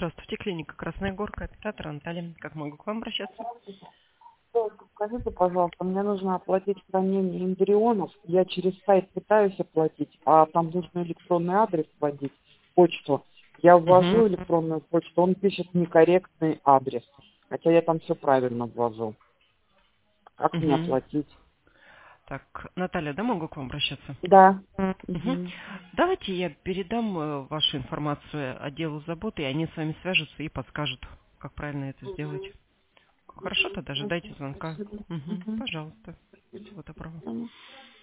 Здравствуйте, клиника Красная Горка, оператор Наталья. Как могу к вам обращаться? Скажите, пожалуйста, мне нужно оплатить хранение эмбрионов. Я через сайт пытаюсь оплатить, а там нужно электронный адрес вводить, почту. Я ввожу Угу. электронную почту, он пишет некорректный адрес. Хотя я там все правильно ввожу. Как мне Угу. оплатить? Так, Наталья, да, могу к вам обращаться? Да. Угу. Мгм. Давайте я передам вашу информацию отделу заботы, и они с вами свяжутся и подскажут, как правильно это сделать. Хорошо, тогда ожидайте звонка. Угу. Мгм. Пожалуйста. Всего доброго. Мгм.